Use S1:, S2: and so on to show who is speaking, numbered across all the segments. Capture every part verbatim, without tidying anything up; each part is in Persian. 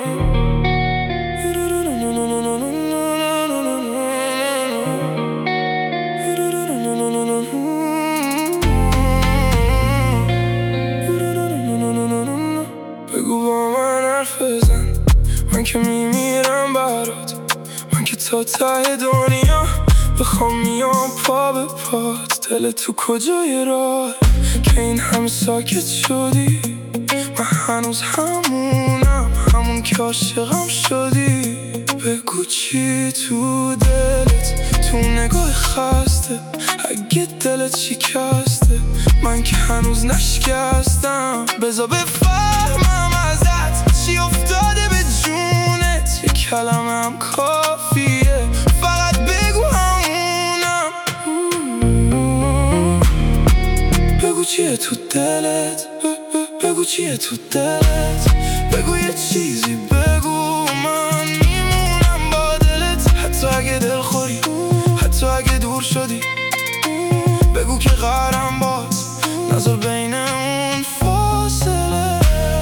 S1: بگو با من حرف بزن، من که میمیرم برات، من که تا ته دنیا بخوام میام پا به پات. دل تو کجای راه که این همه ساکت شدی؟ من هنوز همونم، همون که عاشقم شدی. بگو چی تو دلت، تو نگاه خسته، اگه دلت شکسته من که هنوز نشکستم. بذار بفهمم ازت چی افتاده به جونت، یه کلمه هم کافیه، فقط بگو همونم. بگو چیه تو دلت، بگو چیه تو دلت، بگو یه چیزی بگو، من میمونم با دلت. حتی اگه دل خوری، حتی اگه دور شدی، بگو که قرارم باز، نذار بینمون فاصله.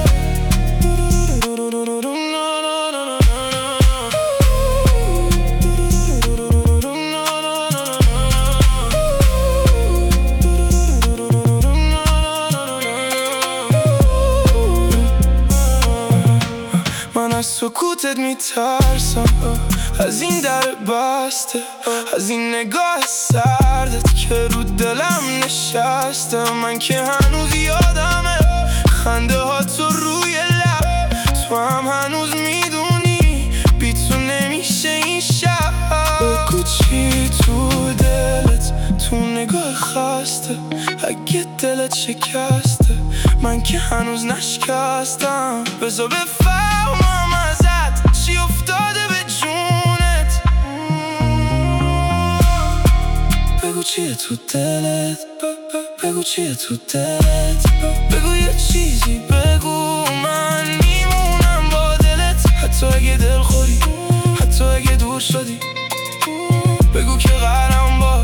S1: من از سکوتت میترسم، از این در بسته، از این نگاه سردت که رو دلم نشسته. من که هنوز یادمه خنده ها تو روی لب، تو هم هنوز میدونی بی تو نمیشه این شب. بگو چی تو دلت، تو نگاه خسته، اگه دلت شکسته من که هنوز نشکستم. بذار بفهمم ازت چی افتاده به جونت. بگو چیه تو دلت، بگو چیه تو دلت، بگو یه چیزی بگو، من میمونم با دلت. حتی اگه دل خوری، حتی اگه دور شدی، بگو که قرارم با